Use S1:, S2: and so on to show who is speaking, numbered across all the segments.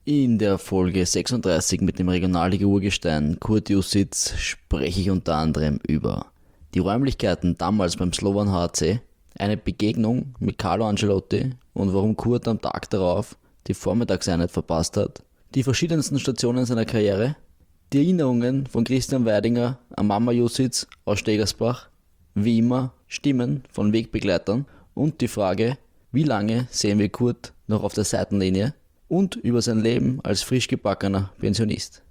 S1: In der Folge 36 mit dem Regionalliga-Urgestein Kurt Jussitz spreche ich unter anderem über die Räumlichkeiten damals beim Slovan HC, eine Begegnung mit Carlo Ancelotti und warum Kurt am Tag darauf die Vormittagseinheit verpasst hat, die verschiedensten Stationen seiner Karriere, die Erinnerungen von Christian Weidinger an Mama Jussitz aus Stegersbach, wie immer Stimmen von Wegbegleitern und die Frage, wie lange sehen wir Kurt noch auf der Seitenlinie, und über sein Leben als frisch gebackener Pensionist.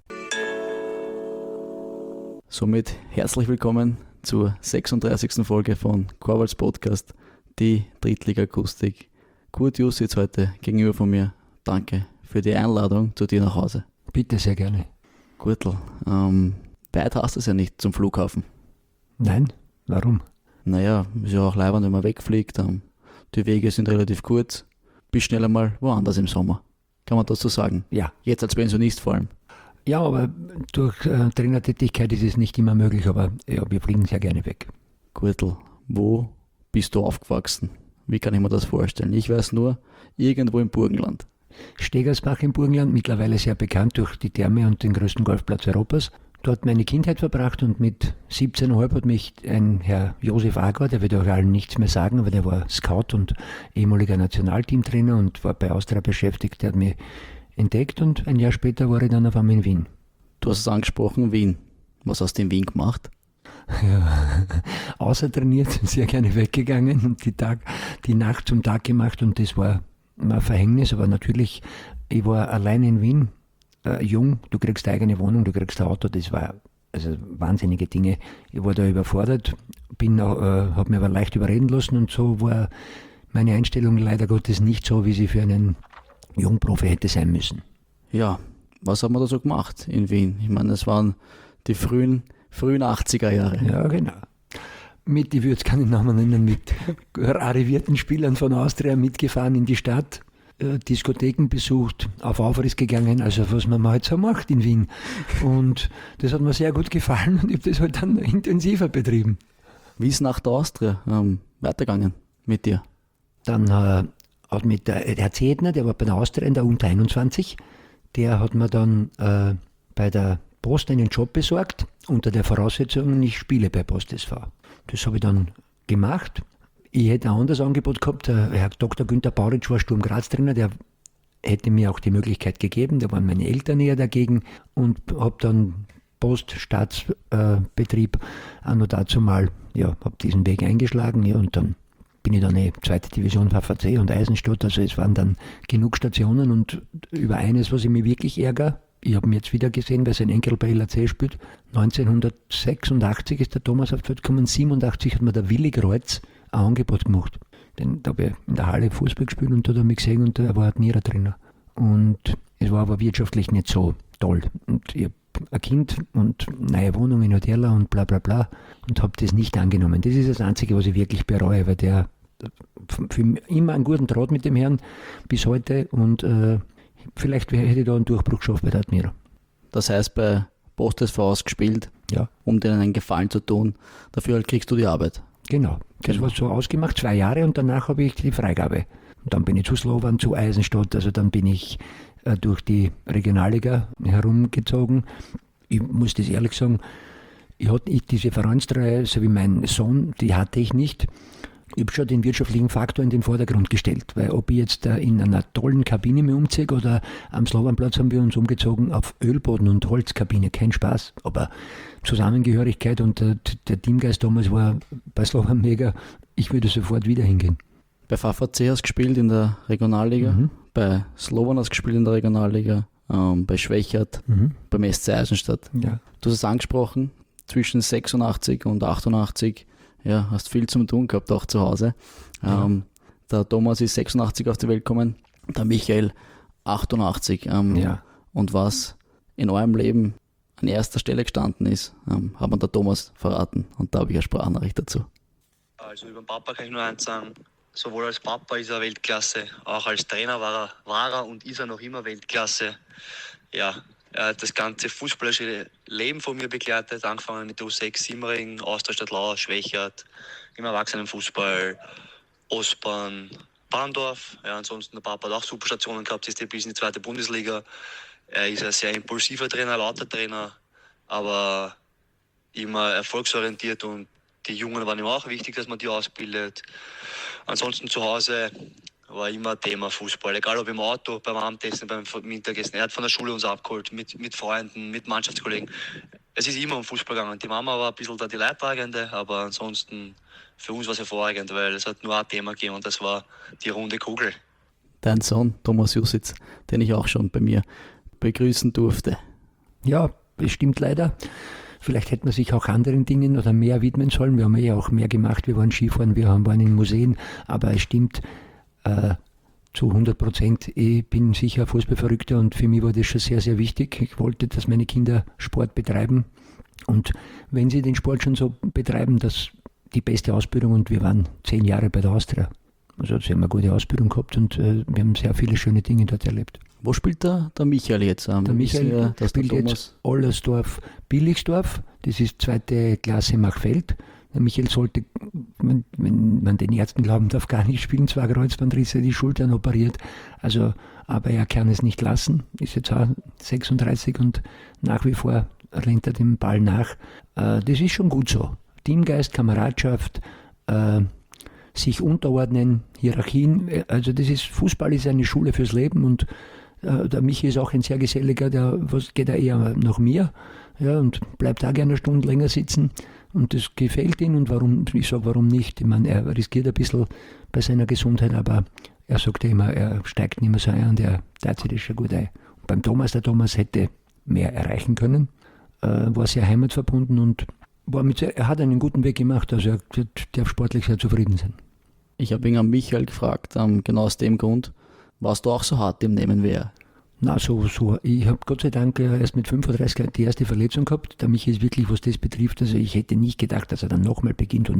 S1: Somit herzlich willkommen zur 36. Folge von Korvalds Podcast, die Drittliga-Akustik. Kurt Jussitz heute gegenüber von mir. Danke für die Einladung zu dir nach Hause.
S2: Bitte, sehr gerne.
S1: Kurtl, weit hast du es ja nicht zum Flughafen.
S2: Nein, warum?
S1: Naja, ist ja auch leibend, wenn man wegfliegt. Die Wege sind relativ kurz. Bist schnell einmal woanders im Sommer. Kann man das so sagen?
S2: Ja.
S1: Jetzt als Pensionist vor allem.
S2: Ja, aber durch Trainertätigkeit ist es nicht immer möglich, aber ja, wir fliegen sehr gerne weg.
S1: Kurtl, wo bist du aufgewachsen? Wie kann ich mir das vorstellen? Ich weiß nur, irgendwo im Burgenland.
S2: Stegersbach im Burgenland, mittlerweile sehr bekannt durch die Therme und den größten Golfplatz Europas. Dort meine Kindheit verbracht und mit 17,5 hat mich ein Herr Josef Agar, der wird euch allen nichts mehr sagen, aber der war Scout und ehemaliger Nationalteamtrainer und war bei Austria beschäftigt, der hat mich entdeckt und ein Jahr später war ich dann auf einmal in Wien.
S1: Du hast es angesprochen, Wien. Was hast du in Wien gemacht?
S2: Ja, außer trainiert, sehr gerne weggegangen und die Nacht zum Tag gemacht und das war ein Verhängnis, aber natürlich, ich war allein in Wien. Jung, du kriegst eine eigene Wohnung, du kriegst ein Auto, das war also wahnsinnige Dinge. Ich war da überfordert, habe mich aber leicht überreden lassen und so war meine Einstellung leider Gottes nicht so, wie sie für einen Jungprofi hätte sein müssen.
S1: Ja, was haben wir da so gemacht in Wien? Ich meine, das waren die frühen 80er Jahre.
S2: Ja, genau. Ich würde es keinen Namen nennen, mit arrivierten Spielern von Austria mitgefahren in die Stadt. Diskotheken besucht, auf Aufriss gegangen, also was man halt so macht in Wien. Und das hat mir sehr gut gefallen und ich habe das halt dann intensiver betrieben.
S1: Wie ist nach der Austria weitergegangen mit dir?
S2: Dann hat mit der Herr Zedner, der war bei der Austria in der Unter 21, der hat mir dann bei der Post einen Job besorgt, unter der Voraussetzung, ich spiele bei Post SV. Das habe ich dann gemacht. Ich hätte ein anderes Angebot gehabt. Der Herr Dr. Günther Bauritsch war Sturm Graz-Trainer, der hätte mir auch die Möglichkeit gegeben. Da waren meine Eltern eher dagegen und habe dann Poststaatsbetrieb noch dazu mal, ja, habe diesen Weg eingeschlagen, ja, und dann bin ich dann zweite Division VfC und Eisenstadt, also es waren dann genug Stationen und über eines, was ich mich wirklich ärgere, ich habe ihn jetzt wieder gesehen, weil sein Enkel bei LAC spielt. 1986 ist der Thomas auf die Welt gekommen, 87 hat mir der Willi Kreuz ein Angebot gemacht. Da habe ich in der Halle Fußball gespielt und da hat er mich gesehen und er war Admira-Trainer. Und es war aber wirtschaftlich nicht so toll. Und ich habe ein Kind und neue Wohnung in Hoteller und bla bla bla und habe das nicht angenommen. Das ist das Einzige, was ich wirklich bereue, weil der für immer einen guten Draht mit dem Herrn bis heute und vielleicht hätte ich da einen Durchbruch geschafft bei der Admira.
S1: Das heißt, bei Post SV ausgespielt,
S2: ja,
S1: um denen einen Gefallen zu tun, dafür kriegst du die Arbeit.
S2: Genau, das war so ausgemacht, 2 Jahre und danach habe ich die Freigabe. Und dann bin ich zu Slovan, zu Eisenstadt, also dann bin ich durch die Regionalliga herumgezogen. Ich muss das ehrlich sagen, diese Vereinstreue, so wie mein Sohn, die hatte ich nicht. Ich habe schon den wirtschaftlichen Faktor in den Vordergrund gestellt, weil ob ich jetzt in einer tollen Kabine mich umziehe oder am Slovanplatz haben wir uns umgezogen auf Ölboden und Holzkabine, kein Spaß, aber Zusammengehörigkeit und der Teamgeist damals war bei Slovan mega, ich würde sofort wieder hingehen.
S1: Bei VfC hast du gespielt in der Regionalliga, bei Slovan hast du gespielt in der Regionalliga, bei Schwächert, beim SC Eisenstadt.
S2: Ja.
S1: Du hast es angesprochen, zwischen 86 und 88, ja, hast viel zum Tun gehabt, auch zu Hause.
S2: Ja.
S1: Der Thomas ist 86 auf die Welt gekommen, der Michael 88.
S2: Ja.
S1: Und was in eurem Leben an erster Stelle gestanden ist, hat mir der Thomas verraten. Und da habe ich eine Sprachnachricht dazu.
S3: Also über den Papa kann ich nur eins sagen, sowohl als Papa ist er Weltklasse, auch als Trainer war er und ist er noch immer Weltklasse. Ja, er hat das ganze fußballerische Leben von mir begleitet, angefangen mit U6 Simmering, Austria Stadtlau, Schwächert, im Erwachsenenfußball, Ostbahn, Bahndorf. Ja, ansonsten der Papa hat auch super Stationen gehabt, ist bis in die 2. Bundesliga. Er ist ein sehr impulsiver Trainer, lauter Trainer, aber immer erfolgsorientiert und die Jungen waren ihm auch wichtig, dass man die ausbildet. Ansonsten zu Hause war immer Thema Fußball, egal ob im Auto, beim Abendessen, beim Mittagessen. Er hat von der Schule uns abgeholt, mit Freunden, mit Mannschaftskollegen. Es ist immer um Fußball gegangen. Die Mama war ein bisschen da die Leidtragende, aber ansonsten für uns war es hervorragend, weil es hat nur ein Thema gegeben und das war die runde Kugel.
S1: Dein Sohn Thomas Jussitz, den ich auch schon bei mir begrüßen durfte.
S2: Ja, es stimmt leider. Vielleicht hätte man sich auch anderen Dingen oder mehr widmen sollen. Wir haben ja auch mehr gemacht. Wir waren Skifahren, waren in Museen. Aber es stimmt zu 100%. Ich bin sicher Fußballverrückter und für mich war das schon sehr, sehr wichtig. Ich wollte, dass meine Kinder Sport betreiben. Und wenn sie den Sport schon so betreiben, das die beste Ausbildung. Und wir waren 10 Jahre bei der Austria. Also sie haben eine gute Ausbildung gehabt und wir haben sehr viele schöne Dinge dort erlebt.
S1: Wo spielt der Michael jetzt?
S2: Der Michael spielt jetzt Ollersdorf-Billigsdorf. Das ist 2. Klasse Machfeld. Der Michael sollte, wenn man den Ärzten glauben darf, gar nicht spielen. 2 Kreuzbandrisse, die Schultern operiert. Also, aber er kann es nicht lassen. Ist jetzt auch 36 und nach wie vor rennt er dem Ball nach. Das ist schon gut so. Teamgeist, Kameradschaft, sich unterordnen, Hierarchien. Also Fußball ist eine Schule fürs Leben und der Michi ist auch ein sehr geselliger, geht er eher nach mir, ja, und bleibt da gerne eine Stunde länger sitzen und das gefällt ihm und warum nicht? Ich meine, er riskiert ein bisschen bei seiner Gesundheit, aber er sagt ja immer, er steigt nicht mehr so ein und er teilt sich das schon gut ein. Und beim Thomas, der Thomas hätte mehr erreichen können, war sehr heimatverbunden und er hat einen guten Weg gemacht, also er darf sportlich sehr zufrieden sein.
S1: Ich habe ihn an Michael gefragt, genau aus dem Grund. Warst du auch so hart im Nehmen wie er?
S2: Na, so. Ich habe Gott sei Dank erst mit 35 die erste Verletzung gehabt. Der Michi ist wirklich, was das betrifft, also ich hätte nicht gedacht, dass er dann nochmal beginnt.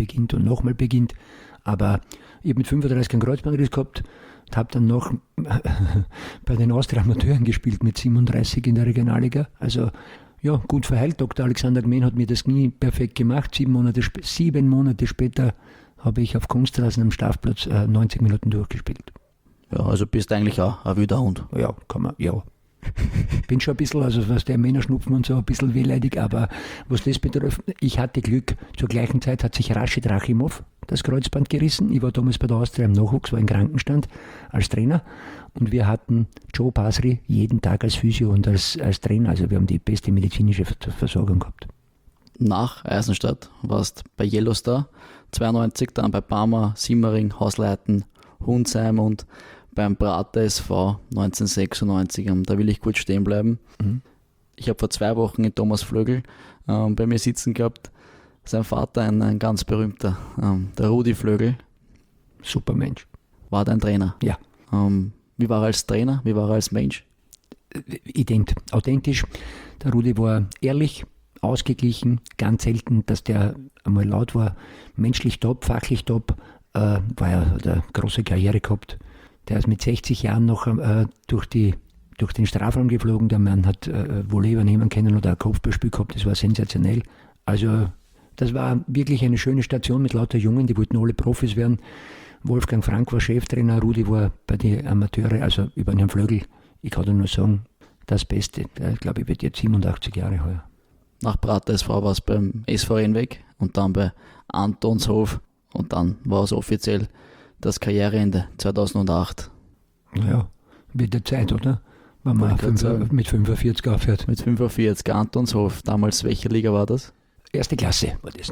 S2: Aber ich habe mit 35 einen Kreuzbandriss gehabt und habe dann noch bei den Austria-Amateuren gespielt mit 37 in der Regionalliga. Also ja, gut verheilt. Dr. Alexander Gmen hat mir das Knie perfekt gemacht. 7 Monate später habe ich auf Kunstrasen am Strafplatz 90 Minuten durchgespielt.
S1: Ja, also bist du eigentlich auch ein wilder Hund.
S2: Ja, kann man, ja. Bin schon ein bisschen, also was der Männerschnupfen und so, ein bisschen wehleidig, aber was das betrifft, ich hatte Glück. Zur gleichen Zeit hat sich Rashid Rachimov das Kreuzband gerissen. Ich war damals bei der Austria im Nachwuchs, war im Krankenstand als Trainer und wir hatten Joe Basri jeden Tag als Physio und als Trainer, also wir haben die beste medizinische Versorgung gehabt.
S1: Nach Eisenstadt warst bei Yellowstar 92, dann bei Parma, Simmering, Hausleiten, Hunsheim und beim Prater SV 1996. Da will ich kurz stehen bleiben. Mhm. Ich habe vor 2 Wochen in Thomas Flögl bei mir sitzen gehabt. Sein Vater, ein ganz berühmter, der Rudi Flögl.
S2: Super Mensch.
S1: War dein Trainer?
S2: Ja.
S1: Wie war er als Trainer? Wie war er als Mensch?
S2: Authentisch. Der Rudi war ehrlich, ausgeglichen, ganz selten, dass der einmal laut war. Menschlich top, fachlich top. Hat eine große Karriere gehabt. Der ist mit 60 Jahren noch durch den Strafraum geflogen. Der Mann hat Volley übernehmen können oder ein Kopfballspiel gehabt. Das war sensationell. Also das war wirklich eine schöne Station mit lauter Jungen, die wollten alle Profis werden. Wolfgang Frank war Cheftrainer, Rudi war bei den Amateuren, also über den Herrn Flögl. Ich kann nur sagen, das Beste. Ich glaube, ich werde jetzt 87 Jahre heuer.
S1: Nach Prater SV war es beim SV Rennweg und dann bei Antonshof. Und dann war es offiziell das Karriereende 2008.
S2: Ja, wird der Zeit, oder? Wenn man mit 45 aufhört.
S1: Mit 45, Antonshof. Damals, welche Liga war das?
S2: 1. Klasse war das.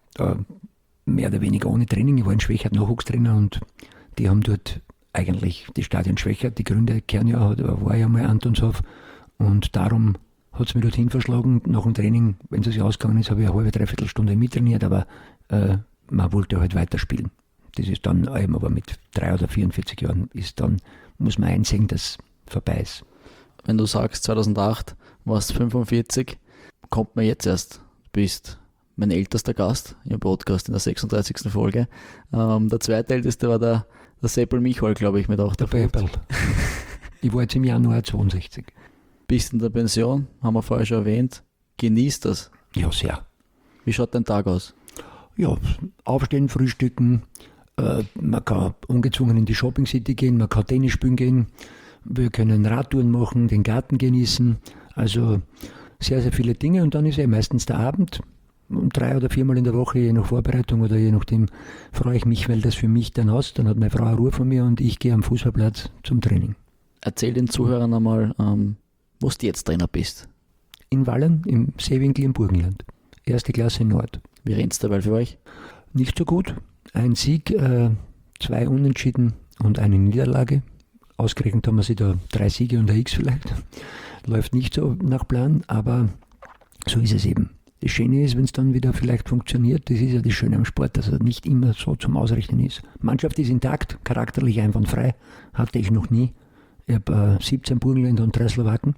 S2: Mehr oder weniger ohne Training. Ich war in Schwächert Nachwuchstrainer und die haben dort eigentlich das Stadion Schwächert. Die Gründe kennen ja, war ja mal Antonshof. Und darum hat es mich dorthin verschlagen. Nach dem Training, wenn es sich ausgegangen ist, habe ich eine halbe, dreiviertel Stunde mittrainiert, aber man wollte halt weiterspielen. Das ist dann eben, aber mit 3 oder 44 Jahren muss man einsehen, dass es vorbei ist.
S1: Wenn du sagst, 2008 warst du 45, kommt man jetzt erst, du bist mein ältester Gast im Podcast in der 36. Folge. Der zweitälteste war der Seppel Michael, glaube ich, mit 58.
S2: Der Ich war jetzt im Januar 62.
S1: Bist in der Pension, haben wir vorher schon erwähnt. Genießt das?
S2: Ja, sehr.
S1: Wie schaut dein Tag aus?
S2: Ja, aufstehen, frühstücken, Man kann ungezwungen in die Shopping City gehen, man kann Tennis spielen gehen, wir können Radtouren machen, den Garten genießen. Also sehr, sehr viele Dinge. Und dann ist meistens der Abend, 3 oder 4 Mal in der Woche, je nach Vorbereitung oder je nachdem, freue ich mich, weil das für mich dann aus. Dann hat meine Frau eine Ruhe von mir und ich gehe am Fußballplatz zum Training.
S1: Erzähl den Zuhörern einmal, wo du jetzt Trainer bist.
S2: In Wallern, im Seewinkel im Burgenland. 1. Klasse Nord.
S1: Wie rennt's dabei für euch?
S2: Nicht so gut. Ein Sieg, 2 Unentschieden und eine Niederlage. Ausgerechnet haben wir sie da 3 Siege und ein X vielleicht. Läuft nicht so nach Plan, aber so ist es eben. Das Schöne ist, wenn es dann wieder vielleicht funktioniert, das ist ja das Schöne am Sport, dass er nicht immer so zum Ausrechnen ist. Mannschaft ist intakt, charakterlich einwandfrei, hatte ich noch nie. Ich habe 17 Burgenländer und 3 Slowaken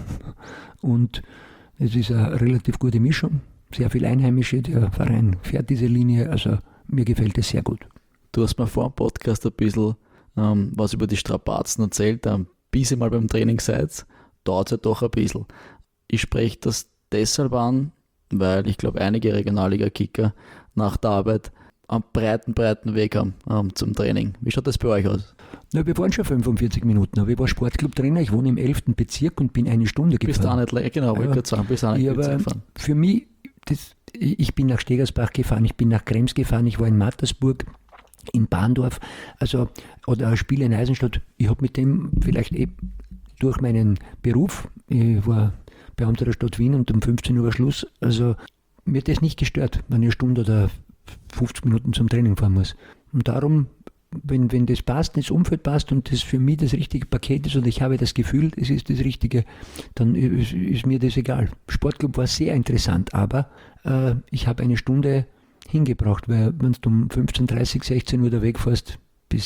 S2: und es ist eine relativ gute Mischung. Sehr viel Einheimische, der Verein fährt diese Linie, also mir gefällt es sehr gut.
S1: Du hast mir vor dem Podcast ein bisschen was über die Strapazen erzählt, bis ihr mal beim Training seid, dauert es ja doch ein bisschen. Ich spreche das deshalb an, weil ich glaube, einige Regionalliga-Kicker nach der Arbeit einen breiten Weg haben zum Training. Wie schaut das bei euch aus?
S2: Na, wir waren schon 45 Minuten, aber ich war Sportclub-Trainer, ich wohne im 11. Bezirk und bin 1 Stunde gefahren.
S1: Bist du auch nicht länger, genau, wollte ich gerade sagen, bist du auch nicht gefahren.
S2: Für mich, ich bin nach Stegersbach gefahren, ich bin nach Krems gefahren, ich war in Mattersburg, in Bahndorf, also, oder ein Spiel in Eisenstadt. Ich habe mit dem vielleicht durch meinen Beruf, ich war Beamter der Stadt Wien und um 15 Uhr war Schluss, also mir hat das nicht gestört, wenn ich 1 Stunde oder 50 Minuten zum Training fahren muss. Und darum, wenn das passt, das Umfeld passt und das für mich das richtige Paket ist und ich habe das Gefühl, es ist das Richtige, dann ist mir das egal. Sportclub war sehr interessant, aber ich habe 1 Stunde hingebracht, weil wenn du um 15:30, 16 Uhr da wegfährst,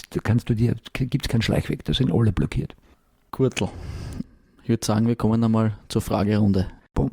S2: gibt es keinen Schleichweg, da sind alle blockiert.
S1: Kurtl, ich würde sagen, wir kommen einmal zur Fragerunde.
S2: Boom.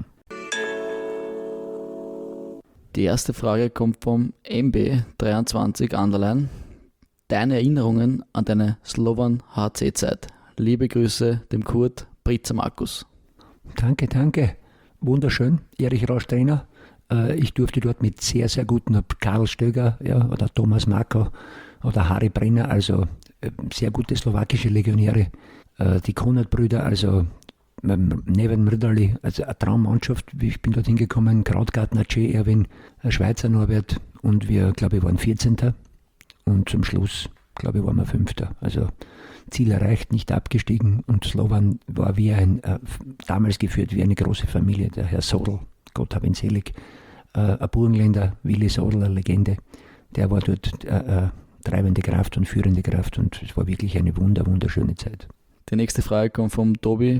S1: Die erste Frage kommt vom MB23 Anderlein. Deine Erinnerungen an deine Slovan HC-Zeit. Liebe Grüße dem Kurt Pritzer Markus.
S2: Danke. Wunderschön. Erich Rausch Trainer. Ich durfte dort mit sehr, sehr guten Karl Stöger oder Thomas Marko oder Harry Brenner, also sehr gute slowakische Legionäre. Die Konrad-Brüder, also Neven Mrdali, also eine Traummannschaft. Ich bin dort hingekommen, Krautgartner, C. Erwin, Schweizer Norbert und wir, glaube ich, waren 14. Und zum Schluss, glaube ich, waren wir 5. Also Ziel erreicht, nicht abgestiegen und Slovan war damals geführt wie eine große Familie. Der Herr Sodl, Gott hab ihn selig, ein Burgenländer, Willi Sodl, eine Legende, der war dort treibende Kraft und führende Kraft und es war wirklich eine wunderschöne Zeit.
S1: Die nächste Frage kommt vom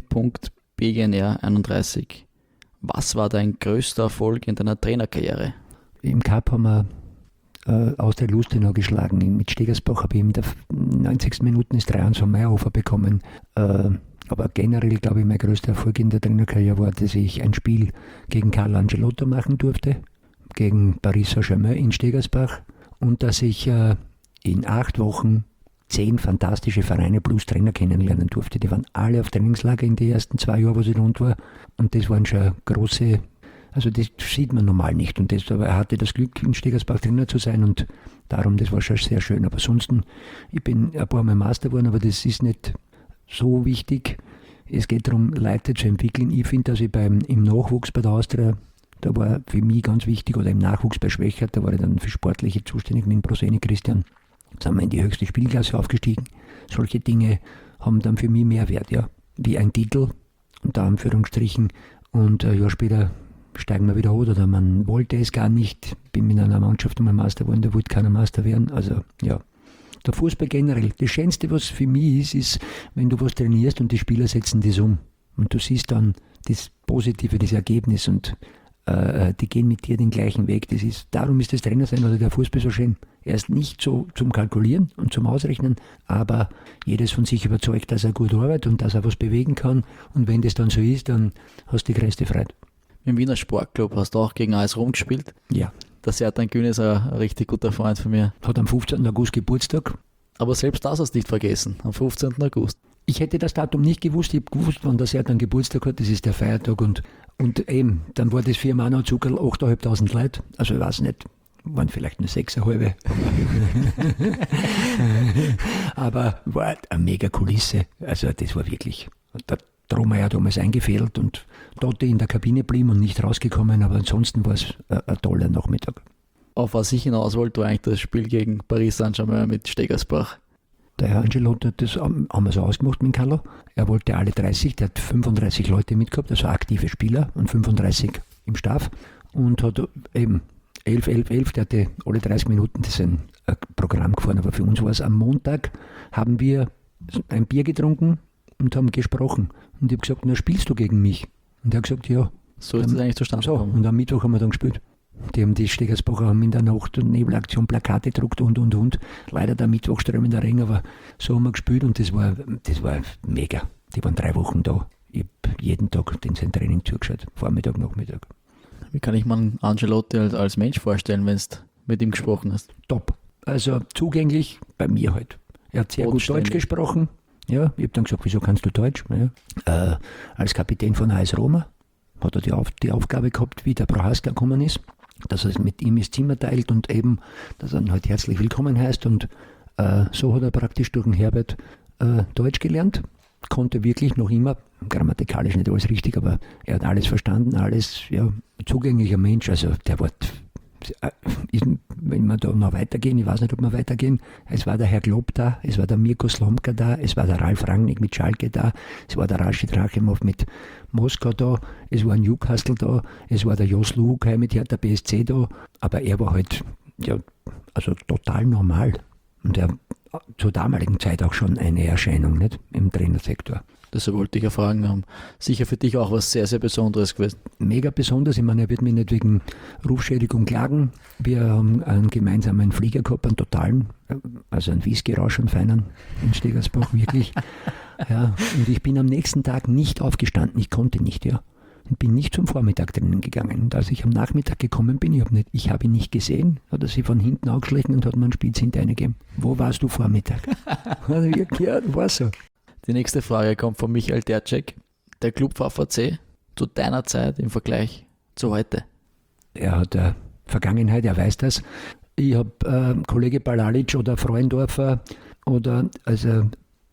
S1: Tobi.bgnr31. Was war dein größter Erfolg in deiner Trainerkarriere?
S2: Im Cup haben wir Austria Lustenau geschlagen. Mit Stegersbach habe ich in der 90. Minute das 3-1 von Meyerhofer bekommen. Aber generell, glaube ich, mein größter Erfolg in der Trainerkarriere war, dass ich ein Spiel gegen Carlo Angelotto machen durfte, gegen Paris Saint-Germain in Stegersbach und dass ich in 8 Wochen 10 fantastische Vereine plus Trainer kennenlernen durfte. Die waren alle auf Trainingslager in den ersten 2 Jahren, wo ich rund war. Und das waren schon große, also das sieht man normal nicht. Und aber er hatte das Glück, in Stegersbach Trainer zu sein und darum, das war schon sehr schön. Aber ansonsten, ich bin ein paar Mal Master geworden, aber das ist nicht so wichtig. Es geht darum, Leute zu entwickeln. Ich finde, dass ich im Nachwuchs bei der Austria, da war für mich ganz wichtig, oder im Nachwuchs bei Schwächert, da war ich dann für Sportliche zuständig mit dem Proseni Christian. Da sind wir in die höchste Spielklasse aufgestiegen. Solche Dinge haben dann für mich mehr Wert, ja, wie ein Titel, unter Anführungsstrichen. Und ein Jahr später steigen wir wieder hoch, oder man wollte es gar nicht. Bin mit einer Mannschaft einmal Meister geworden, da wollte keiner Meister werden. Also ja, der Fußball generell. Das Schönste, was für mich ist, wenn du was trainierst und die Spieler setzen das um. Und du siehst dann das Positive, das Ergebnis und die gehen mit dir den gleichen Weg. Darum ist das Trainersein oder der Fußball so schön. Er ist nicht so zum Kalkulieren und zum Ausrechnen, aber jeder ist von sich überzeugt, dass er gut arbeitet und dass er was bewegen kann. Und wenn das dann so ist, dann hast du die größte Freude.
S1: Im Wiener Sportclub hast du auch gegen AS Rom gespielt.
S2: Ja.
S1: Der Sertan Kühn ist ein richtig guter Freund von mir.
S2: Hat am 15. August Geburtstag.
S1: Aber selbst das hast du nicht vergessen, am 15. August.
S2: Ich hätte das Datum nicht gewusst. Ich habe gewusst, wann der Sertan Geburtstag hat. Das ist der Feiertag. Und eben, dann war das Firma Zuckerl 8.500 Leute. Also ich weiß nicht, waren vielleicht nur 6,5. Aber war eine mega Kulisse. Also das war wirklich, der Troma ja damals eingefädelt und dort in der Kabine blieben und nicht rausgekommen, aber ansonsten war es ein toller Nachmittag.
S1: Auf was ich hinaus wollte, war eigentlich das Spiel gegen Paris Saint-Germain mit Stegersbach.
S2: Der Herr Ancelotti, das haben wir so ausgemacht mit Carlo. Er wollte alle 30, der hat 35 Leute mitgehabt, also aktive Spieler und 35 im Staff und hat eben 11, der hatte alle 30 Minuten das ein Programm gefahren, aber für uns war es am Montag, haben wir ein Bier getrunken und haben gesprochen und ich habe gesagt, na spielst du gegen mich? Und er hat gesagt, ja.
S1: So ist das eigentlich zustande gekommen.
S2: Und am Mittwoch haben wir dann gespielt. Die Stegersbacher haben in der Nacht- und Nebelaktion Plakate gedruckt und. Leider der Mittwoch strömender Regen, aber so haben wir gespielt und das war mega. Die waren 3 Wochen da. Ich habe jeden Tag sein Training zugeschaut, Vormittag, Nachmittag.
S1: Wie kann ich mir Ancelotti als Mensch vorstellen, wenn du mit ihm gesprochen hast?
S2: Top. Also zugänglich bei mir halt. Er hat sehr gut Deutsch gesprochen. Ja, ich habe dann gesagt, wieso kannst du Deutsch? Ja. Als Kapitän von AS Roma hat er die Aufgabe gehabt, wie der Prohaska gekommen ist, dass er mit ihm das Zimmer teilt und eben, dass er ihn halt herzlich willkommen heißt. Und so hat er praktisch durch den Herbert Deutsch gelernt, konnte wirklich noch immer, grammatikalisch nicht alles richtig, aber er hat alles verstanden, alles, ja, zugänglicher Mensch. Also der war, wenn wir da noch weitergehen, ich weiß nicht, ob wir weitergehen, es war der Herr Glob da, es war der Mirko Slomka da, es war der Ralf Rangnick mit Schalke da, es war der Rashid Rachimov mit Moskau da, es war Newcastle da, es war der Jos Luhukay mit Hertha BSC da, aber er war halt, ja, also total normal und er zur damaligen Zeit auch schon eine Erscheinung, nicht, im Trainersektor.
S1: Deshalb wollte ich ja fragen, haben sicher für dich auch was sehr, sehr Besonderes gewesen.
S2: Mega besonders, ich meine, er wird mich nicht wegen Rufschädigung klagen. Wir haben einen gemeinsamen Flieger gehabt, einen totalen, also einen Whisky-Rausch, einen feinen in Stegersbach, wirklich. Ja, und ich bin am nächsten Tag nicht aufgestanden, ich konnte nicht, ja. Und bin nicht zum Vormittag drinnen gegangen. Und als ich am Nachmittag gekommen bin, ich habe ihn nicht gesehen, hat er sich von hinten angeschlichen und hat mir einen Spitz hinter gegeben. Wo warst du Vormittag? Ja, war so.
S1: Die nächste Frage kommt von Michael Tercek. Der Club VfC zu deiner Zeit im Vergleich zu heute?
S2: Er hat Vergangenheit, er weiß das. Ich habe Kollege Palalic oder Freundorfer oder also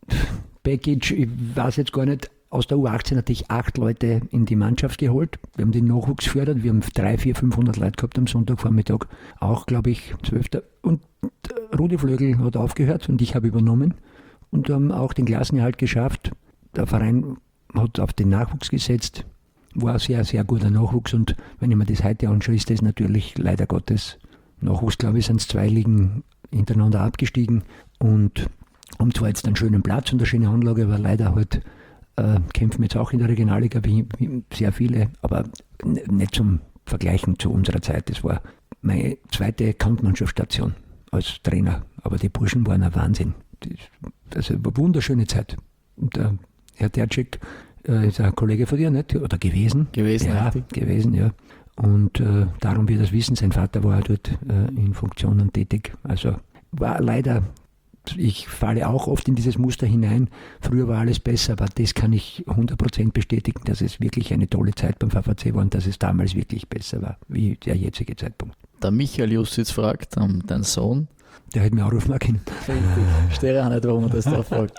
S2: Bekic, ich weiß jetzt gar nicht, aus der U18 hatte ich 8 Leute in die Mannschaft geholt. Wir haben den Nachwuchs gefördert, wir haben 300, 400, 500 Leute gehabt am Sonntagvormittag. Auch, glaube ich, 12. Und Rudi Flögel hat aufgehört und ich habe übernommen. Und haben auch den Klassenerhalt geschafft. Der Verein hat auf den Nachwuchs gesetzt, war sehr, sehr guter Nachwuchs. Und wenn ich mir das heute anschaue, ist das natürlich leider Gottes Nachwuchs, glaube ich, sind es 2 Ligen hintereinander abgestiegen und haben zwar jetzt einen schönen Platz und eine schöne Anlage, aber leider halt kämpfen wir jetzt auch in der Regionalliga wie sehr viele, aber nicht zum Vergleichen zu unserer Zeit. Das war meine 2. Kampfmannschaftsstation als Trainer, aber die Burschen waren ein Wahnsinn. Das war eine wunderschöne Zeit. Und der Herr Tercek ist ein Kollege von dir, nicht? Oder gewesen? Ja, richtig. Gewesen, ja. Und darum wird das wissen, sein Vater war dort in Funktionen tätig. Also war leider, ich falle auch oft in dieses Muster hinein, früher war alles besser, aber das kann ich 100% bestätigen, dass es wirklich eine tolle Zeit beim VfC war und dass es damals wirklich besser war, wie der jetzige Zeitpunkt.
S1: Der Michael Jussitz fragt, dein Sohn,
S2: der hätte mich anrufen können.
S1: Ich verstehe auch nicht, warum er das da fragt.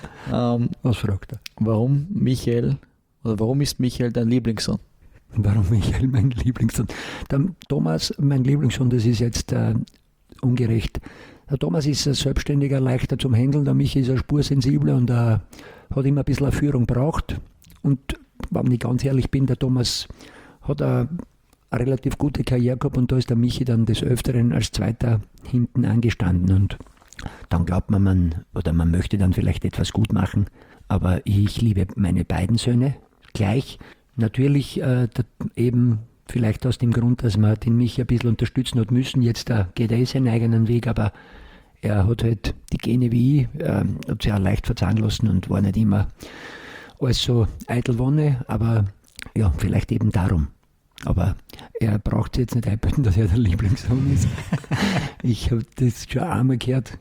S2: Was fragt er?
S1: Warum ist Michael dein Lieblingssohn?
S2: Warum Michael mein Lieblingssohn? Der Thomas, mein Lieblingssohn, das ist jetzt ungerecht. Der Thomas ist ein Selbstständiger, leichter zum Handeln. Der Michael ist ein spursensibler und hat immer ein bisschen eine Führung braucht. Und wenn ich ganz ehrlich bin, der Thomas hat eine relativ gute Karriere gehabt und da ist der Michi dann des Öfteren als Zweiter hinten angestanden und dann glaubt man möchte dann vielleicht etwas gut machen, aber ich liebe meine beiden Söhne gleich. Natürlich eben vielleicht aus dem Grund, dass man den Michi ein bisschen unterstützen hat müssen, jetzt geht er seinen eigenen Weg, aber er hat halt die Gene wie ich, hat sich auch leicht verzahnen lassen und war nicht immer alles so eitel Wonne, aber ja, vielleicht eben darum. Aber er braucht jetzt nicht einbilden, dass er der Lieblingssohn ist. Ich habe das schon einmal gehört.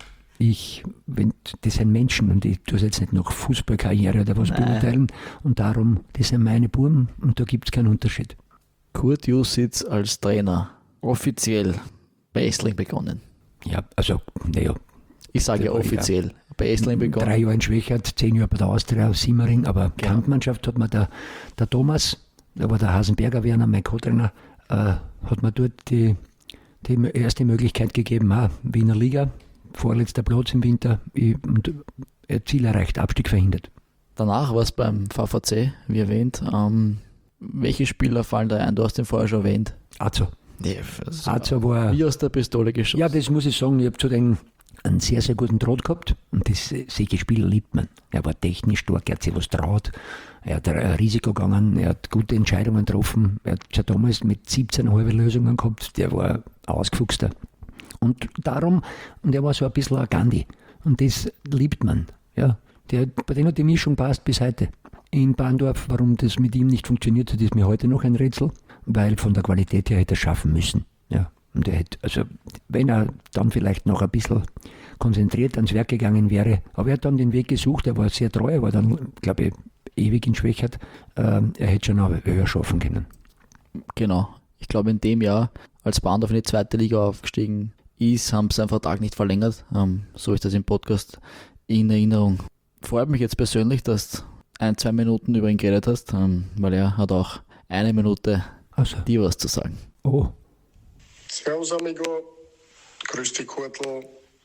S2: Das sind Menschen und ich tue es jetzt nicht nach Fußballkarriere oder was beurteilen. Und darum, das sind meine Buben und da gibt es keinen Unterschied.
S1: Kurt Jussitz als Trainer, offiziell bei Essling begonnen.
S2: Ja, also, naja.
S1: Ich sage ja offiziell, bei Essling begonnen.
S2: 3 Jahre in Schwächert, 10 Jahre bei der Austria, Simmering, aber Kampfmannschaft hat mir der Thomas, da war der Hasenberger Werner, mein Co-Trainer, hat mir dort die erste Möglichkeit gegeben, Wiener Liga, vorletzter Platz im Winter und Ziel erreicht, Abstieg verhindert.
S1: Danach war es beim VVC, wie erwähnt. Welche Spieler fallen da ein? Du hast den vorher schon erwähnt.
S2: Azo.
S1: Ja,
S2: Azo war...
S1: Wie aus der Pistole geschossen.
S2: Ja, das muss ich sagen, ich habe zu den einen sehr, sehr guten Draht gehabt und solche Spieler liebt man. Er war technisch stark, er hat sich was traut, er hat ein Risiko gegangen, er hat gute Entscheidungen getroffen, er hat schon damals mit 17 halbe Lösungen gehabt, der war ein Ausgefuchster. Und er war so ein bisschen ein Gandhi und das liebt man. Ja. Bei dem hat die Mischung passt bis heute. In Bahndorf, warum das mit ihm nicht funktioniert hat, ist mir heute noch ein Rätsel, weil von der Qualität her hätte er schaffen müssen. Ja. Und er hätte, also wenn er dann vielleicht noch ein bisschen konzentriert ans Werk gegangen wäre, aber er hat dann den Weg gesucht, er war sehr treu, er war dann, glaube ich, ewig in Schwächert, er hätte schon noch höher schaffen können.
S1: Genau, ich glaube in dem Jahr, als Bahndorf in die 2. Liga aufgestiegen ist, haben sie seinen Vertrag nicht verlängert, so ist das im Podcast in Erinnerung. Freut mich jetzt persönlich, dass du 1-2 Minuten über ihn geredet hast, weil er hat auch 1 Minute dir was zu sagen.
S2: Oh.
S4: Servus amigo, grüß dich Kurtl.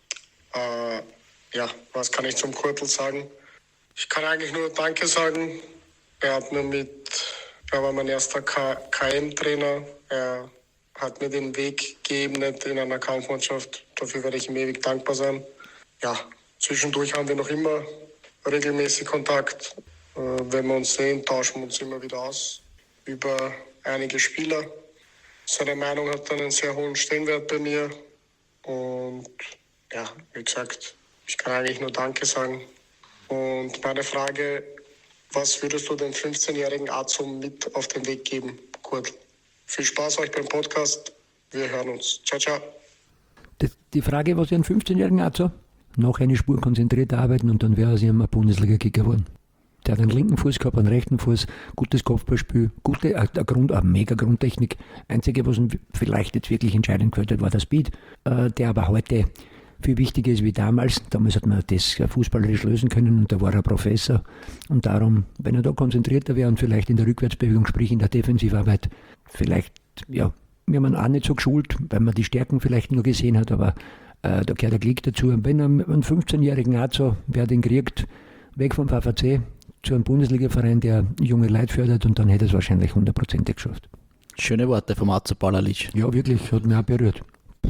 S4: Was kann ich zum Kurtl sagen? Ich kann eigentlich nur Danke sagen. Er war mein erster KM-Trainer. Er hat mir den Weg geebnet in einer Kampfmannschaft. Dafür werde ich ihm ewig dankbar sein. Ja, zwischendurch haben wir noch immer regelmäßig Kontakt. Wenn wir uns sehen, tauschen wir uns immer wieder aus über einige Spieler. Seine Meinung hat dann einen sehr hohen Stellenwert bei mir. Und ja, wie gesagt, ich kann eigentlich nur Danke sagen. Und meine Frage, was würdest du dem 15-jährigen Azo mit auf den Weg geben, Kurt? Viel Spaß euch beim Podcast. Wir hören uns. Ciao, ciao.
S2: Die Frage, was ein 15-jährigen Azo? Noch eine Spur konzentriert arbeiten und dann wäre er ein Bundesliga-Kicker geworden. Der hat einen linken Fuß gehabt, einen rechten Fuß, gutes Kopfballspiel, eine mega Grundtechnik. Einzige, was ihm vielleicht jetzt wirklich entscheidend gehört hat, war der Speed, der aber heute viel wichtiger ist wie damals. Damals hat man das fußballerisch lösen können und da war er Professor. Und darum, wenn er da konzentrierter wäre und vielleicht in der Rückwärtsbewegung, sprich in der Defensivarbeit, vielleicht, ja, wir haben ihn auch nicht so geschult, weil man die Stärken vielleicht nur gesehen hat, aber da gehört der Klick dazu. Und wenn er einen 15-jährigen Azo, wer den kriegt, weg vom VVC, zu einem Bundesliga-Verein, der junge Leute fördert und dann hätte es wahrscheinlich 100% geschafft.
S1: Schöne Worte vom Azo Palalic.
S2: Ja, wirklich, hat mich auch berührt.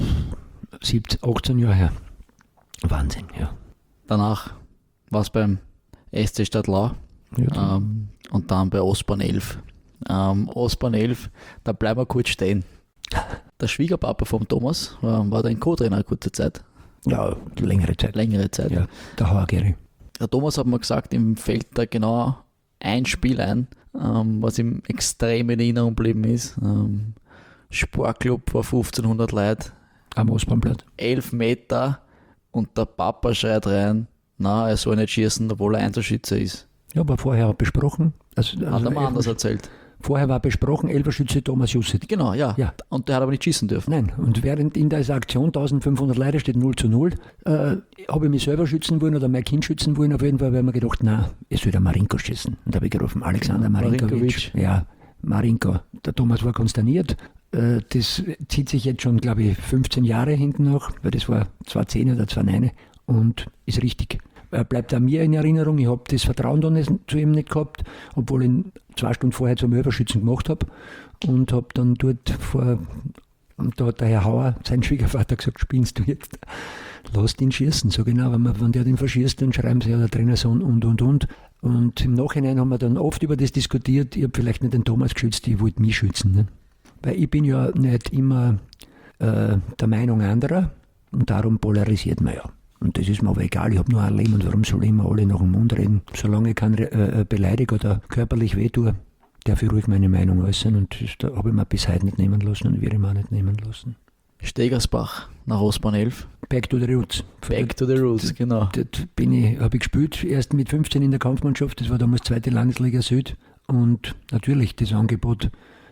S2: 18 Jahre her. Wahnsinn, ja.
S1: Danach war es beim SC Stadtlau und dann bei Osborn 11. Osborn 11, da bleiben wir kurz stehen. Der Schwiegerpapa vom Thomas war dein Co-Trainer eine kurze Zeit.
S2: Ja, längere Zeit. Ja, der Hauergeri.
S1: Der Thomas hat mir gesagt, ihm fällt da genau ein Spiel ein, was ihm extrem in Erinnerung geblieben ist. Sportclub war 1500 Leute.
S2: Am Ostbahnblatt.
S1: 11 Meter und der Papa schreit rein, na, er soll nicht schießen, obwohl er Einzelschütze ist.
S2: Ja, aber vorher besprochen.
S1: Hat er mal anders erzählt.
S2: Vorher war besprochen, Elferschütze Thomas Jussit.
S1: Genau, ja. Und der hat aber nicht schießen dürfen.
S2: Nein, und während in dieser Aktion 1500 Leute steht 0:0, habe ich mich selber schützen wollen oder mein Kind schützen wollen. Auf jeden Fall habe ich mir gedacht, nein, es soll der Marinko schießen. Und da habe ich gerufen, Alexander Marinkovic. Ja, Marinko. Der Thomas war konsterniert. Das zieht sich jetzt schon, glaube ich, 15 Jahre hinten noch, weil das war 2010 oder 2009 und ist richtig. Er bleibt an mir in Erinnerung. Ich habe das Vertrauen dann zu ihm nicht gehabt, obwohl ich ihn 2 Stunden vorher zum Elferschützen gemacht habe und habe dann dort und da hat der Herr Hauer, sein Schwiegervater, gesagt, spinnst du jetzt? Lass ihn schießen. So genau, wenn der den verschießt, dann schreiben sie ja der Trainersohn und. Und im Nachhinein haben wir dann oft über das diskutiert. Ich habe vielleicht nicht den Thomas geschützt, ich wollte mich schützen. Ne? Weil ich bin ja nicht immer der Meinung anderer und darum polarisiert man ja. Und das ist mir aber egal, ich habe nur ein Leben und warum soll ich immer alle nach dem Mund reden? Solange ich keinen beleidige oder körperlich wehtue, darf ich ruhig meine Meinung äußern und das habe ich mir bis heute nicht nehmen lassen und werde ich mir auch nicht nehmen lassen.
S1: Stegersbach nach Osborn 11.
S2: Back to the Roots.
S1: Back to the Roots, genau.
S2: Das habe ich gespielt, erst mit 15 in der Kampfmannschaft, das war damals 2. Landesliga Süd und natürlich das Angebot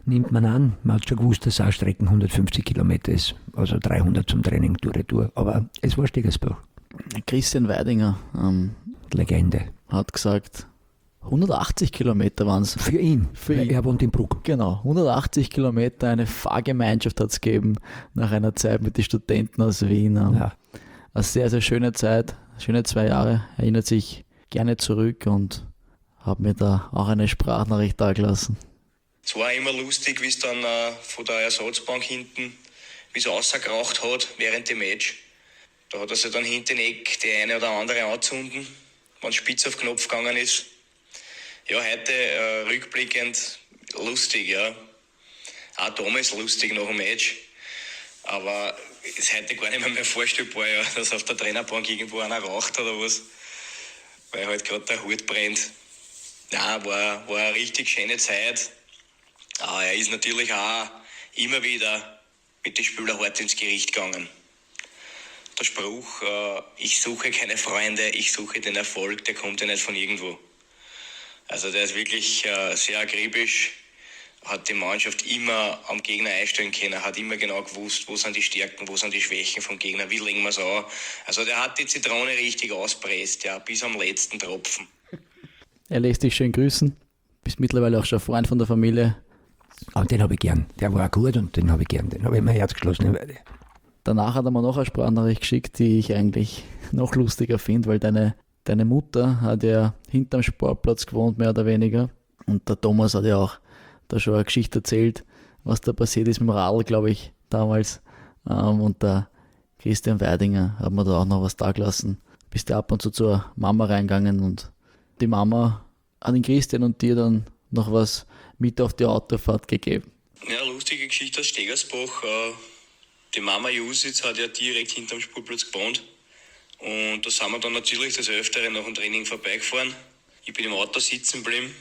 S2: nimmt man an. Man hat schon gewusst, dass auch Strecken 150 Kilometer ist, also 300 zum Training, Tour. Aber es war Stegersbach.
S1: Christian Weidinger
S2: Legende.
S1: hat gesagt, 180 Kilometer waren es.
S2: Für ihn,
S1: Für
S2: weil
S1: ihn.
S2: er wohnt in Bruck.
S1: Genau, 180 Kilometer, eine Fahrgemeinschaft hat es gegeben nach einer Zeit mit den Studenten aus Wien.
S2: Ja.
S1: Eine sehr, sehr schöne Zeit, schöne 2 Jahre, erinnert sich gerne zurück und habe mir da auch eine Sprachnachricht dagelassen.
S3: Es war immer lustig, wie es dann von der Ersatzbank hinten, wie es rausgeraucht hat während dem Match. Da hat er sich dann hinten im Eck die eine oder andere anzünden, wenn spitz auf Knopf gegangen ist. Ja, heute rückblickend lustig, ja. Auch damals lustig nach dem Match. Aber ist heute gar nicht mehr vorstellbar, ja, dass auf der Trainerbank irgendwo einer raucht oder was. Weil halt gerade der Hut brennt. Ja, war eine richtig schöne Zeit. Aber er ist natürlich auch immer wieder mit den Spielern hart ins Gericht gegangen. Der Spruch, ich suche keine Freunde, ich suche den Erfolg, der kommt ja nicht von irgendwo. Also der ist wirklich sehr akribisch, hat die Mannschaft immer am Gegner einstellen können, hat immer genau gewusst, wo sind die Stärken, wo sind die Schwächen vom Gegner, wie legen wir es an. Also der hat die Zitrone richtig auspresst, ja, bis am letzten Tropfen.
S1: Er lässt dich schön grüßen, bist mittlerweile auch schon Freund von der Familie.
S2: Aber den habe ich gern. Der war auch gut und den habe ich gern. Den habe ich in mein Herz geschlossen.
S1: Danach hat er mir noch eine Sprachnachricht geschickt, die ich eigentlich noch lustiger finde, weil deine Mutter hat ja hinterm Sportplatz gewohnt, mehr oder weniger. Und der Thomas hat ja auch da schon eine Geschichte erzählt, was da passiert ist mit dem Radl, glaube ich, damals. Und der Christian Weidinger hat mir da auch noch was dagelassen. Bist du ab und zu zur Mama reingegangen und die Mama hat den Christian und dir dann noch was mit auf die Autofahrt gegeben.
S3: Ja, lustige Geschichte aus Stegersbach. Die Mama Jusitz hat ja direkt hinterm Spielplatz gewohnt. Und da sind wir dann natürlich des Öfteren nach dem Training vorbeigefahren. Ich bin im Auto sitzen geblieben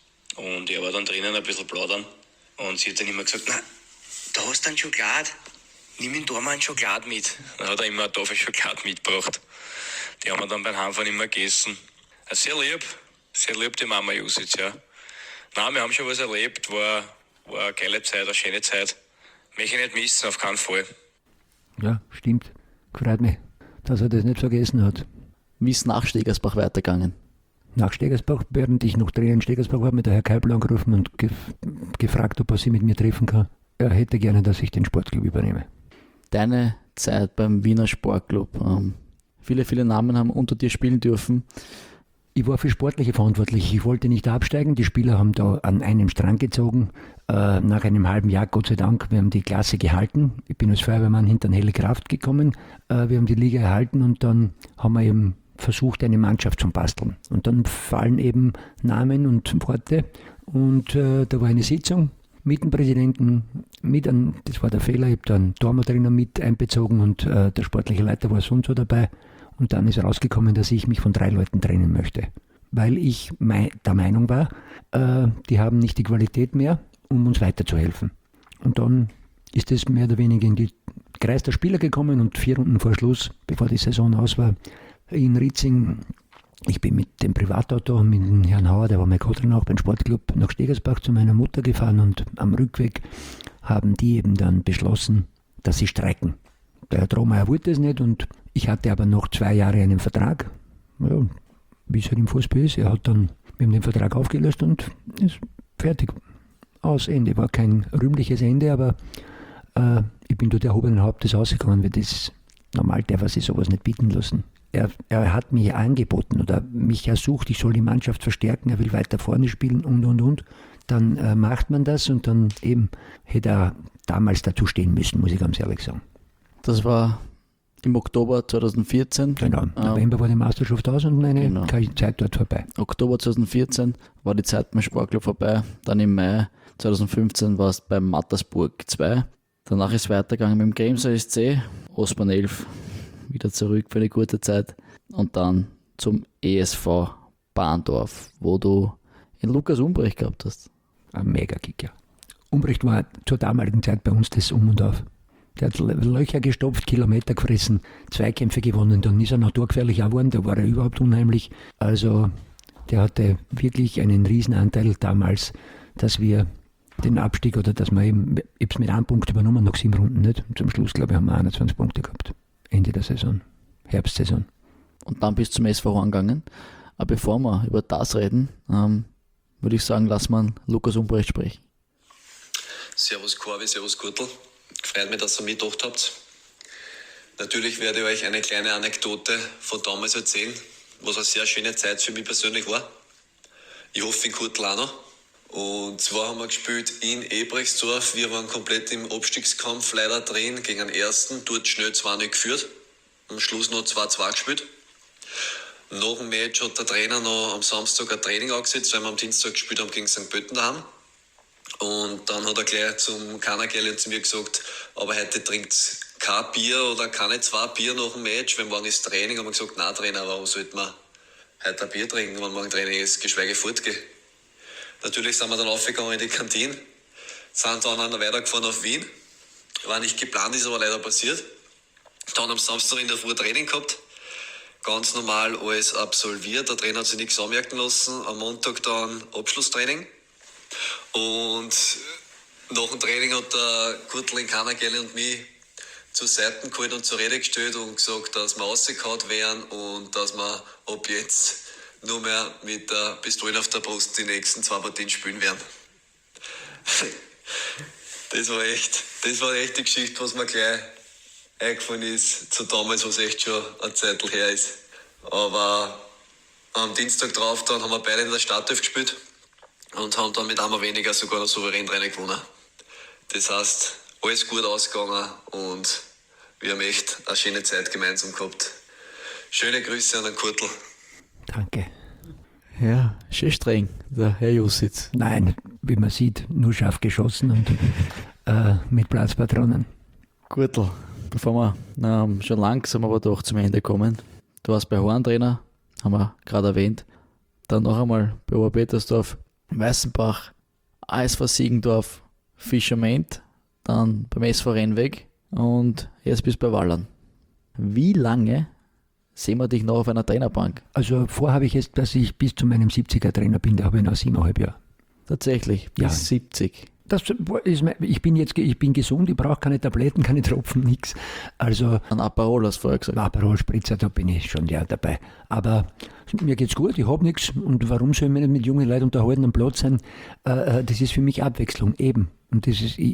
S3: und er war dann drinnen ein bisschen plaudern. Und sie hat dann immer gesagt, na, da hast du einen Schokolade. Nimm ihn da mal einen Schokolade mit. Dann hat er immer eine Tafel Schokolade mitgebracht. Die haben wir dann beim Heimfahren immer gegessen. Sehr lieb die Mama Jusitz, ja. Nein, wir haben schon was erlebt, war eine geile Zeit, eine schöne Zeit. Möchte ich nicht missen, auf keinen Fall.
S2: Ja, stimmt. Freut mich, dass er das nicht vergessen hat.
S1: Wie ist nach Stegersbach weitergegangen?
S2: Nach Stegersbach, während ich noch Trainer in Stegersbach war, mit der Herr Keipel angerufen und gefragt, ob er sich mit mir treffen kann. Er hätte gerne, dass ich den Sportclub übernehme.
S1: Deine Zeit beim Wiener Sportclub. Viele Namen haben unter dir spielen dürfen.
S2: Ich war für Sportliche verantwortlich. Ich wollte nicht absteigen. Die Spieler haben da an einem Strang gezogen. Nach einem halben Jahr, Gott sei Dank, wir haben die Klasse gehalten. Ich bin als Feuerwehrmann hinter eine helle Kraft gekommen. Wir haben die Liga erhalten und dann haben wir eben versucht, eine Mannschaft zu basteln. Und dann fallen eben Namen und Worte. Und da war eine Sitzung mit dem Präsidenten, das war der Fehler, ich habe dann Torwarttrainer mit einbezogen und der sportliche Leiter war so und so dabei. Und dann ist rausgekommen, dass ich mich von 3 Leuten trennen möchte. Weil ich der Meinung war, die haben nicht die Qualität mehr, um uns weiterzuhelfen. Und dann ist es mehr oder weniger in die Kreis der Spieler gekommen und 4 Runden vor Schluss, bevor die Saison aus war, in Ritzing, ich bin mit dem Privatauto mit dem Herrn Hauer, der war mein Co-Trainer auch beim Sportclub, nach Stegersbach zu meiner Mutter gefahren und am Rückweg haben die eben dann beschlossen, dass sie streiken. Der Herr Trohmeier wollte es nicht und ich hatte aber noch 2 Jahre einen Vertrag. Ja, wie es halt im Fußball ist. Wir haben den Vertrag aufgelöst und ist fertig. Aus, Ende. War kein rühmliches Ende, aber ich bin dort erhobenen Hauptes ausgegangen, weil das normal darf er sich sowas nicht bieten lassen. Er hat mich angeboten oder mich ersucht, ich soll die Mannschaft verstärken, er will weiter vorne spielen und. Dann macht man das und dann eben hätte er damals dazu stehen müssen, muss ich ganz ehrlich sagen.
S1: Das war im Oktober 2014.
S2: Genau, im November war die Meisterschaft aus und meine Zeit dort vorbei.
S1: Oktober 2014 war die Zeit beim Sportclub vorbei. Dann im Mai 2015 war es beim Mattersburg 2. Danach ist es weitergegangen mit dem Kremser SC, Osman 11, wieder zurück für eine gute Zeit. Und dann zum ESV Bahndorf, wo du in Lukas Umbrecht gehabt hast.
S2: Ein Mega-Kicker. Umbrecht war zur damaligen Zeit bei uns das Um und Auf. Der hat Löcher gestopft, Kilometer gefressen, Zweikämpfe gewonnen, dann ist er noch torgefährlich geworden, da war er überhaupt unheimlich. Also der hatte wirklich einen Riesenanteil damals, dass wir den Abstieg oder dass wir eben, ich habe es mit einem Punkt übernommen, nach 7 Runden nicht. Und zum Schluss, glaube ich, haben wir 21 Punkte gehabt. Ende der Saison, Herbstsaison.
S1: Und dann bis zum SV Horn gegangen. Aber bevor wir über das reden, würde ich sagen, lassen wir Lukas Umbrecht sprechen.
S5: Servus Corby, servus Gurtl. Freut mich, dass ihr mitgedacht habt. Natürlich werde ich euch eine kleine Anekdote von damals erzählen, was eine sehr schöne Zeit für mich persönlich war. Ich hoffe, in Gurtl auch noch. Und zwar haben wir gespielt in Ebrechtsdorf. Wir waren komplett im Abstiegskampf leider drin gegen den ersten. Dort schnell 2-0 geführt. Am Schluss noch 2-2 gespielt. Nach dem Match hat der Trainer noch am Samstag ein Training angesetzt, weil wir am Dienstag gespielt haben gegen St. Pölten daheim. Und dann hat er gleich zum Kannergell zu mir gesagt, aber heute trinkt kein Bier oder keine 2 Bier nach dem Match, wenn morgen ist Training. Haben wir gesagt, nein Trainer, warum sollten wir heute ein Bier trinken, wenn morgen Training ist, geschweige fortgehen. Natürlich sind wir dann aufgegangen in die Kantine, sind dann weitergefahren auf Wien. War nicht geplant, ist aber leider passiert. Dann am Samstag in der Früh Training gehabt. Ganz normal alles absolviert. Der Trainer hat sich nichts anmerken lassen. Am Montag dann Abschlusstraining. Und nach dem Training hat der Gurtl in Kannergelle und mich zur Seite geholt und zur Rede gestellt und gesagt, dass wir rausgehauen wären und dass wir ab jetzt nur mehr mit der Pistole auf der Brust die nächsten 2 Partien spielen werden. Das war echt die Geschichte, was mir gleich eingefallen ist zu damals, was echt schon eine Zeit her ist. Aber am Dienstag drauf dann haben wir beide in der Startelf gespielt und haben dann mit einmal weniger sogar noch souverän Rennen gewonnen. Das heißt, alles gut ausgegangen und wir haben echt eine schöne Zeit gemeinsam gehabt. Schöne Grüße an den Gurtl.
S2: Danke.
S1: Ja, schön streng, der Herr Jussitz.
S2: Nein, wie man sieht, nur scharf geschossen und mit Platzpatronen.
S1: Gurtl, bevor wir schon langsam aber doch zum Ende kommen. Du warst bei Horn Trainer, haben wir gerade erwähnt. Dann noch einmal bei Oberpetersdorf, Weißenbach, ASV Siegendorf, Fischerment, dann beim SV Rennweg und jetzt bist du bei Wallern. Wie lange sehen wir dich noch auf einer Trainerbank?
S2: Also vorhabe ich jetzt, dass ich bis zu meinem 70er Trainer bin, da habe ich noch 7,5 Jahre.
S1: Tatsächlich, bis
S2: Ja.
S1: 70.
S2: Das ist, ich bin gesund, ich brauche keine Tabletten, keine Tropfen, nichts. Also
S1: Ein Aperol hast du vorher gesagt.
S2: Aperol Spritzer, da bin ich schon ja dabei. Aber mir geht's gut, ich habe nichts. Und warum soll ich mich nicht mit jungen Leuten unterhalten am Platz sein? Das ist für mich Abwechslung, eben. Und das ist,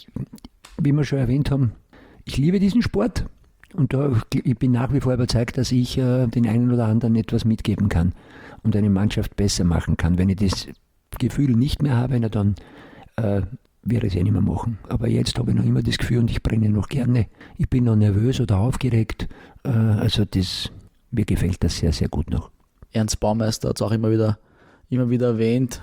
S2: wie wir schon erwähnt haben, ich liebe diesen Sport. Und ich bin nach wie vor überzeugt, dass ich den einen oder anderen etwas mitgeben kann und eine Mannschaft besser machen kann. Wenn ich das Gefühl nicht mehr habe, na dann werde ich es nicht mehr machen. Aber jetzt habe ich noch immer das Gefühl und ich brenne noch gerne. Ich bin noch nervös oder aufgeregt. Also mir gefällt das sehr, sehr gut noch.
S1: Ernst Baumeister hat es auch immer wieder erwähnt,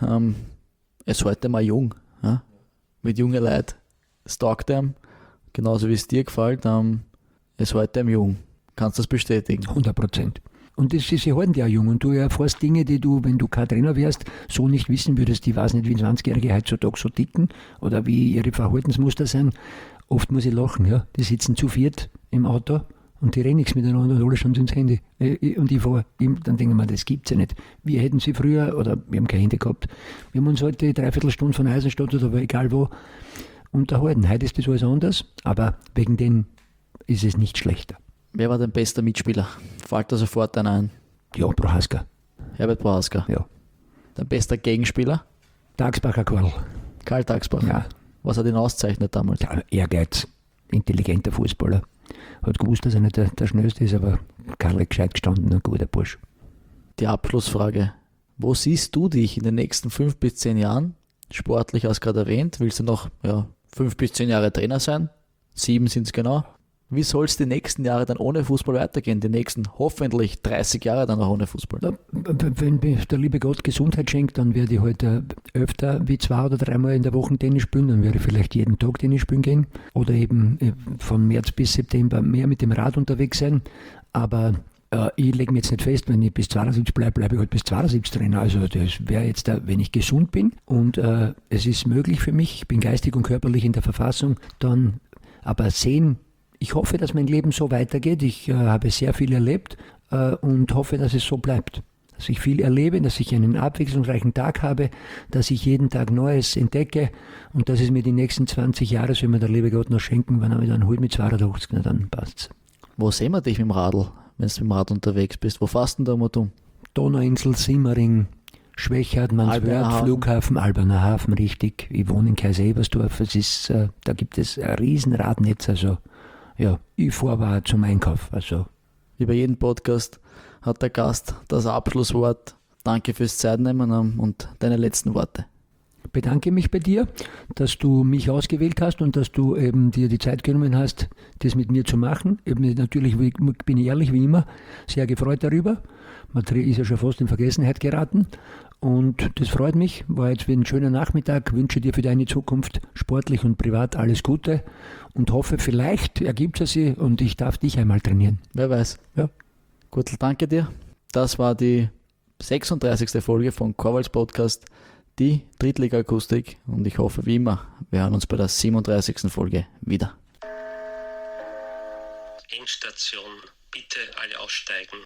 S1: es heute mal jung. Ja? Mit jungen Leuten. Es taugt einem, genauso wie es dir gefällt. Es heute einem jung. Kannst du das bestätigen?
S2: 100%. Und das ist ja halten ja jung. Und du erfährst Dinge, die du, wenn du kein Trainer wärst, so nicht wissen würdest. Ich weiß nicht, wie 20-Jährige heutzutage so ticken oder wie ihre Verhaltensmuster sind. Oft muss ich lachen, ja. Die sitzen zu viert im Auto und die reden nichts miteinander und alle schauen ins Handy. Und ich fahre, dann denke ich mir, das gibt's ja nicht. Wir hätten sie früher, oder wir haben kein Handy gehabt, wir haben uns heute 3/4 Stunde von Eisenstadt oder egal wo unterhalten. Heute ist das alles anders, aber wegen dem ist es nicht schlechter.
S1: Wer war dein bester Mitspieler? Fällt da sofort einer ein?
S2: Ja, Prohaska.
S1: Herbert Prohaska.
S2: Ja.
S1: Dein bester Gegenspieler?
S2: Tagsbacher Karl.
S1: Karl Tagsbach.
S2: Ja.
S1: Was hat ihn auszeichnet damals?
S2: Ja, Ehrgeiz, intelligenter Fußballer. Hat gewusst, dass er nicht der Schnellste ist, aber Karl ist gescheit gestanden, ein guter Bursch.
S1: Die Abschlussfrage. Wo siehst du dich in den nächsten 5 bis 10 Jahren? Sportlich hast du gerade erwähnt. Willst du noch 5 bis 10 Jahre Trainer sein? 7 sind es genau. Wie soll es die nächsten Jahre dann ohne Fußball weitergehen? Die nächsten hoffentlich 30 Jahre dann auch ohne Fußball?
S2: Ja, wenn mir der liebe Gott Gesundheit schenkt, dann werde ich heute öfter wie 2 oder 3 Mal in der Woche Tennis spielen. Dann werde ich vielleicht jeden Tag Tennis spielen gehen. Oder eben von März bis September mehr mit dem Rad unterwegs sein. Aber ich lege mir jetzt nicht fest, wenn ich bis 72 bleibe ich halt bis 72 Trainer. Also das wäre jetzt, wenn ich gesund bin und es ist möglich für mich, ich bin geistig und körperlich in der Verfassung, dann aber sehen, ich hoffe, dass mein Leben so weitergeht. Ich habe sehr viel erlebt und hoffe, dass es so bleibt. dass ich viel erlebe, dass ich einen abwechslungsreichen Tag habe, dass ich jeden Tag Neues entdecke und dass es mir die nächsten 20 Jahre, soll mir der liebe Gott noch schenken, wenn er mich dann holt mit 82, na, dann passt's.
S1: Wo sehen wir dich mit dem Radl, wenn du mit dem Rad unterwegs bist? Wo fährst du denn da mal um?
S2: Donauinsel, Simmering, Schwächert,
S1: Alberner
S2: Manswörth,
S1: Hafen.
S2: Flughafen, Alberner Hafen, richtig. Ich wohne in Kaiser-Ebersdorf, da gibt es ein riesen Radnetz, also ja, ich fahre zum Einkauf, also
S1: Wie bei jedem Podcast hat der Gast das Abschlusswort. Danke fürs Zeitnehmen und deine letzten Worte.
S2: bedanke mich bei dir, dass du mich ausgewählt hast und dass du eben dir die Zeit genommen hast, das mit mir zu machen. Eben natürlich bin ich ehrlich wie immer sehr gefreut darüber. Material ist ja schon fast in Vergessenheit geraten und das freut mich. War jetzt wieder ein schöner Nachmittag. Wünsche dir für deine Zukunft sportlich und privat alles Gute und hoffe, vielleicht ergibt es sich und ich darf dich einmal trainieren.
S1: Wer weiß.
S2: Ja.
S1: Gutl, danke dir. Das war die 36. Folge von Korvals Podcast, die Drittliga-Akustik und ich hoffe wie immer, wir hören uns bei der 37. Folge wieder.
S6: Endstation, bitte alle aussteigen.